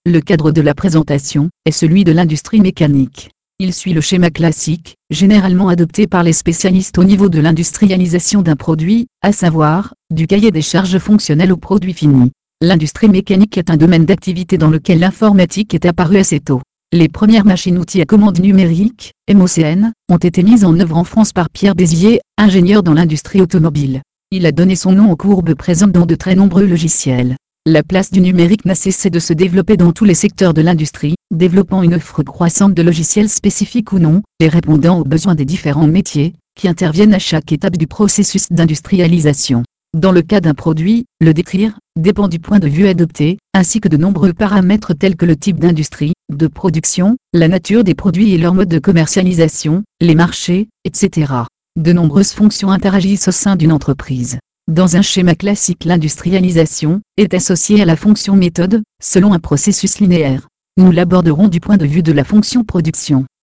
le cadre de la présentation est celui de l'industrie mécanique. Il suit le schéma classique, généralement adopté par les spécialistes au niveau de l'industrialisation d'un produit, à savoir, du cahier des charges fonctionnelles au produit fini. L'industrie mécanique est un domaine d'activité dans lequel l'informatique est apparue assez tôt. Les premières machines-outils à commande numérique, MOCN, ont été mises en œuvre en France par Pierre Bézier, ingénieur dans l'industrie automobile. Il a donné son nom aux courbes présentes dans de très nombreux logiciels. La place du numérique n'a cessé de se développer dans tous les secteurs de l'industrie, développant une offre croissante de logiciels spécifiques ou non, et répondant aux besoins des différents métiers, qui interviennent à chaque étape du processus d'industrialisation. Dans le cas d'un produit, le décrire dépend du point de vue adopté, ainsi que de nombreux paramètres tels que le type d'industrie, de production, la nature des produits et leur mode de commercialisation, les marchés, etc. De nombreuses fonctions interagissent au sein d'une entreprise. Dans un schéma classique, l'industrialisation est associée à la fonction méthode, selon un processus linéaire. Nous l'aborderons du point de vue de la fonction production.